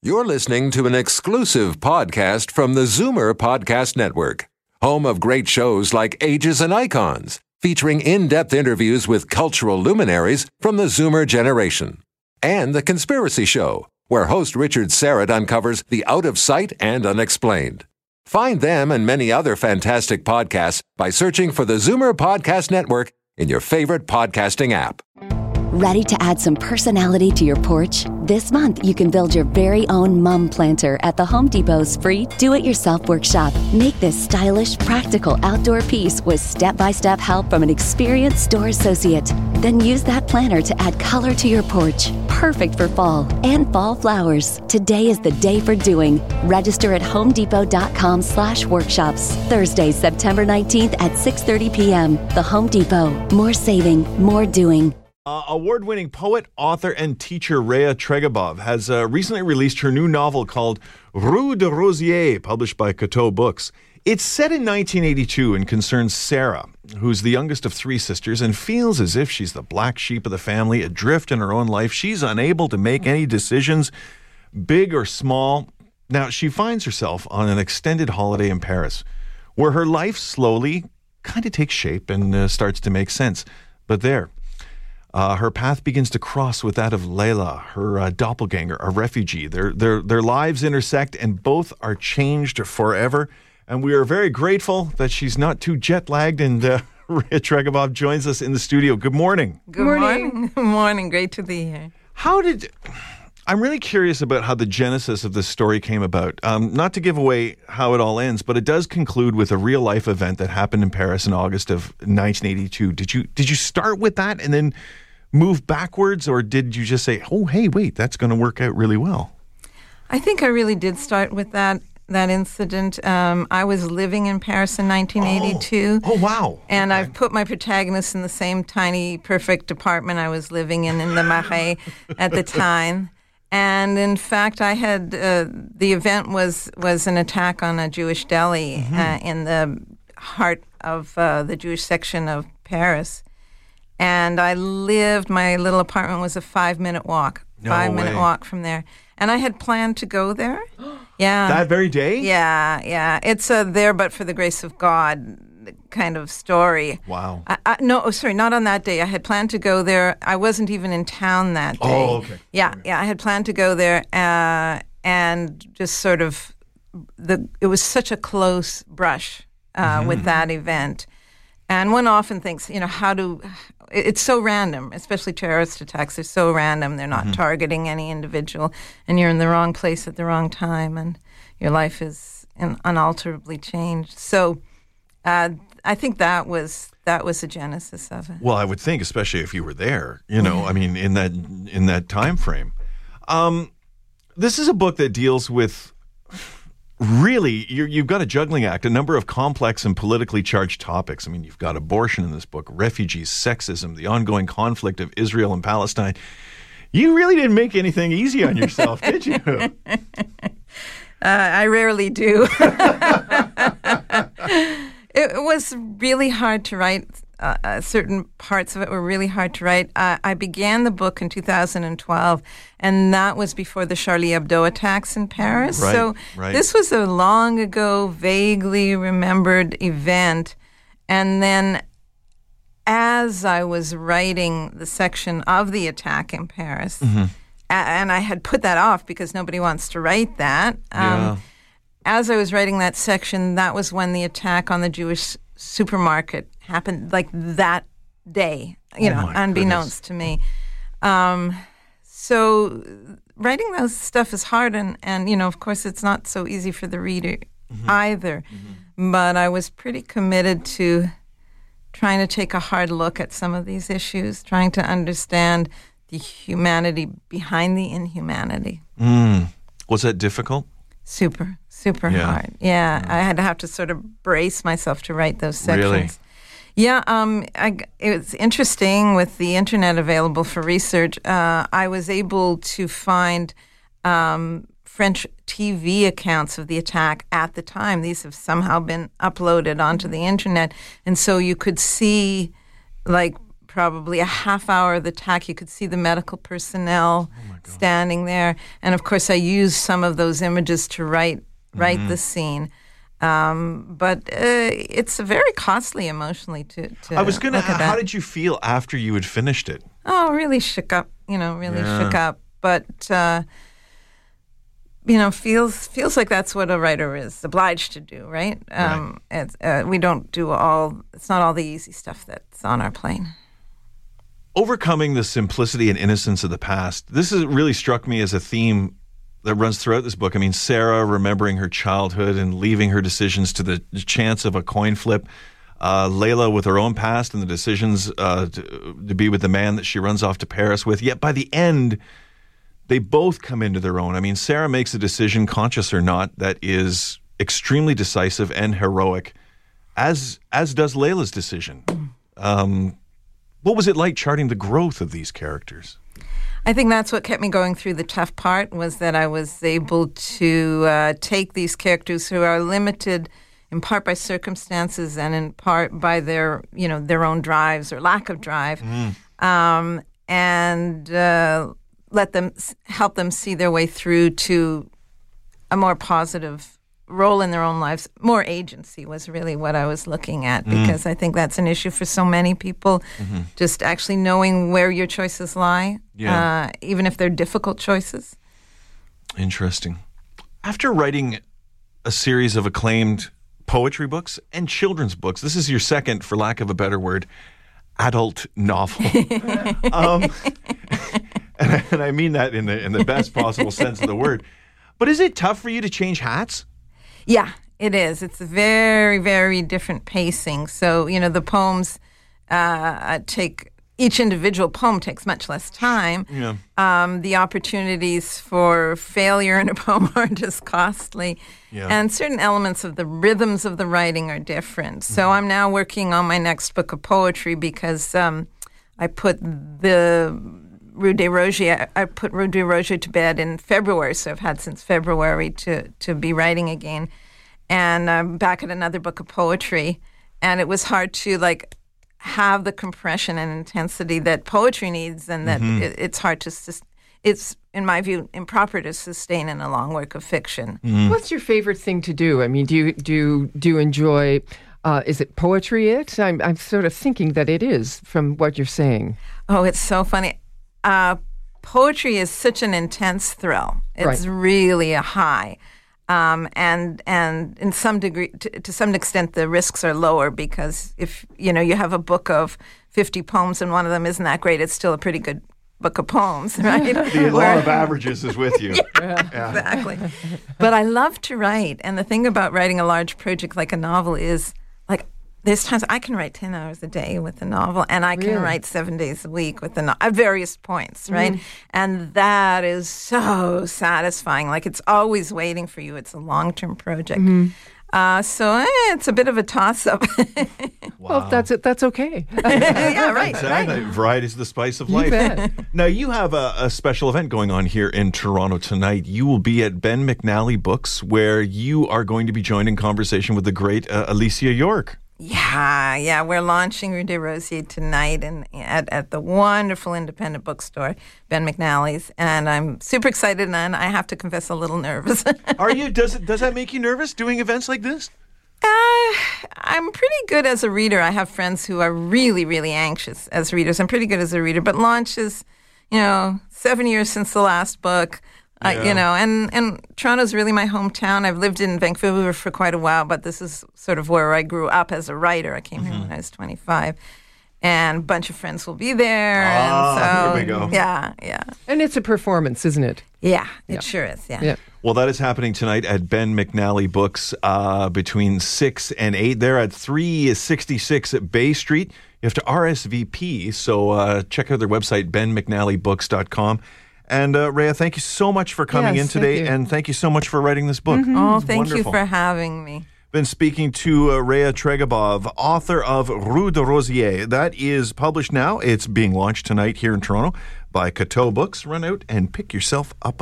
You're listening to an exclusive podcast from the Zoomer Podcast Network, home of great shows like Ages and Icons, featuring in-depth interviews with cultural luminaries from the Zoomer generation, and The Conspiracy Show, where host Richard Serrett uncovers the out-of-sight and unexplained. Find them and many other fantastic podcasts by searching for the Zoomer Podcast Network in your favorite podcasting app. Ready to add some personality to your porch? This month, you can build your very own mum planter at the Home Depot's free Do-It-Yourself workshop. Make this stylish, practical outdoor piece with step-by-step help from an experienced store associate. Then use that planter to add color to your porch. Perfect for fall and fall flowers. Today is the day for doing. Register at homedepot.com/workshops. Thursday, September 19th at 6:30 p.m. The Home Depot. More saving, more doing. Award-winning poet, author, and teacher Rhea Tregebov has recently released her new novel called Rue de Rosier, published by Coteau Books. It's set in 1982 and concerns Sarah, who's the youngest of three sisters and feels as if she's the black sheep of the family, adrift in her own life. She's unable to make any decisions, big or small. Now, she finds herself on an extended holiday in Paris, where her life slowly kind of takes shape and starts to make sense. But there, her path begins to cross with that of Layla, her doppelganger, a refugee. Their lives intersect, and both are changed forever. And we are very grateful that she's not too jet-lagged, and Rhea Tregebov joins us in the studio. Good morning. Good morning. Good morning. Great to be here. I'm really curious about how the genesis of this story came about. Not to give away how it all ends, but it does conclude with a real-life event that happened in Paris in August of 1982. Did you start with that and then move backwards, or did you just say, oh, hey, wait, that's going to work out really well? I think I really did start with that incident. I was living in Paris in 1982. Oh, wow. And Okay. I've put my protagonist in the same tiny, perfect apartment I was living in the Marais at the time. And in fact, I had, the event was an attack on a Jewish deli in the heart of the Jewish section of Paris. And my little apartment was a 5-minute walk. No 5-minute way. walk from there. And I had planned to go there. Yeah. That very day? Yeah. It's a there but for the grace of God kind of story. Wow. Not on that day. I had planned to go there. I wasn't even in town that day. Oh, okay. Yeah. I had planned to go there and just sort of, it was such a close brush with that event. And one often thinks, it's so random, especially terrorist attacks. They're so random. They're not targeting any individual, and you're in the wrong place at the wrong time, and your life is unalterably changed. So I think that was the genesis of it. Well, I would think, especially if you were there, I mean, in that time frame. This is a book that deals with, really, you've got a juggling act, a number of complex and politically charged topics. I mean, you've got abortion in this book, refugees, sexism, the ongoing conflict of Israel and Palestine. You really didn't make anything easy on yourself, did you? I rarely do. It was really hard to write. Certain parts of it were really hard to write. I began the book in 2012, and that was before the Charlie Hebdo attacks in Paris. Right. This was a long ago, vaguely remembered event. And then as I was writing the section of the attack in Paris, and I had put that off because nobody wants to write that, as I was writing that section, that was when the attack on the Jewish supermarket happened, like that day, unbeknownst to me. So writing those stuff is hard, and of course it's not so easy for the reader either. But I was pretty committed to trying to take a hard look at some of these issues, trying to understand the humanity behind the inhumanity. Was that difficult? Super hard. Yeah, I had to have to sort of brace myself to write those sections. Really? Yeah, it's interesting with the internet available for research. I was able to find French TV accounts of the attack at the time. These have somehow been uploaded onto the internet, and so you could see, like, probably a half hour of the attack. You could see the medical personnel standing there. And, of course, I used some of those images to write the scene. But it's very costly emotionally to I was going to look at that. How did you feel after you had finished it? Oh, really shook up, shook up. But, feels like that's what a writer is obliged to do, right? We don't do it's not all the easy stuff that's on our plate. Overcoming the simplicity and innocence of the past. This has really struck me as a theme that runs throughout this book. I mean, Sarah remembering her childhood and leaving her decisions to the chance of a coin flip. Layla with her own past and the decisions to be with the man that she runs off to Paris with. Yet by the end, they both come into their own. I mean, Sarah makes a decision, conscious or not, that is extremely decisive and heroic, as does Layla's decision. What was it like charting the growth of these characters? I think that's what kept me going through the tough part, was that I was able to take these characters who are limited in part by circumstances and in part by their own drives or lack of drive, and help them see their way through to a more positive role in their own lives. More agency was really what I was looking at, because I think that's an issue for so many people, just actually knowing where your choices lie, even if they're difficult choices. Interesting. After writing a series of acclaimed poetry books and children's books, this is your second, for lack of a better word, adult novel. And I mean that in the best possible sense of the word. But is it tough for you to change hats? Yeah, it is. It's a very, very different pacing. So, the poems each individual poem takes much less time. Yeah. The opportunities for failure in a poem aren't as costly. Yeah. And certain elements of the rhythms of the writing are different. So I'm now working on my next book of poetry because I put the Rue des Rosiers. I put Rue des Rosiers to bed in February, so I've had since February to be writing again. And I'm back at another book of poetry, and it was hard to have the compression and intensity that poetry needs, and that it's hard to. It's, in my view, improper to sustain in a long work of fiction. What's your favorite thing to do? I mean, do you enjoy? Is it poetry? I'm sort of thinking that it is from what you're saying. Oh, it's so funny. Poetry is such an intense thrill. It's really a high. And in some degree, to some extent, the risks are lower, because if you have a book of 50 poems and one of them isn't that great, it's still a pretty good book of poems, right? The law of averages is with you. Yeah. Exactly. But I love to write, and the thing about writing a large project like a novel is, there's times I can write 10 hours a day with a novel, and I can write 7 days a week with a novel at various points, right? And that is so satisfying. It's always waiting for you. It's a long-term project. So it's a bit of a toss-up. Wow. Well, that's okay. Yeah, right. Exactly. Right. Variety is the spice of life. Now, you have a special event going on here in Toronto tonight. You will be at Ben McNally Books, where you are going to be joined in conversation with the great Alicia York. Yeah, we're launching Rue des Rosiers tonight at the wonderful independent bookstore, Ben McNally's, and I'm super excited, and I have to confess, a little nervous. Are you? Does that make you nervous, doing events like this? I'm pretty good as a reader. I have friends who are really, really anxious as readers. I'm pretty good as a reader, but launch is, 7 years since the last book. And Toronto's really my hometown. I've lived in Vancouver for quite a while, but this is sort of where I grew up as a writer. I came here when I was 25, and a bunch of friends will be there. Here we go. Yeah. And it's a performance, isn't it? Yeah, it sure is, yeah. Well, that is happening tonight at Ben McNally Books between 6 and 8. They're at 366 at Bay Street. You have to RSVP, so check out their website, benmcnallybooks.com. And Rhea, thank you so much for coming in today, and thank you so much for writing this book. Oh, thank you for having me. Been speaking to Rhea Tregobov, author of Rue des Rosiers. That is published now. It's being launched tonight here in Toronto by Coteau Books. Run out and pick yourself up